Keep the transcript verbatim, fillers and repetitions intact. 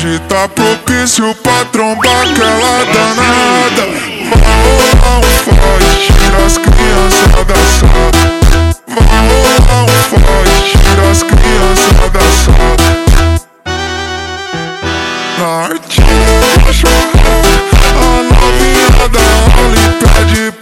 Hoje tá propício pra trombar aquela danada. Vai rolar um fight, tira as crianças da sala. Vai rolar um fight, tira as crianças da sala. Na arte da cachorrada, a novinha da aula e pede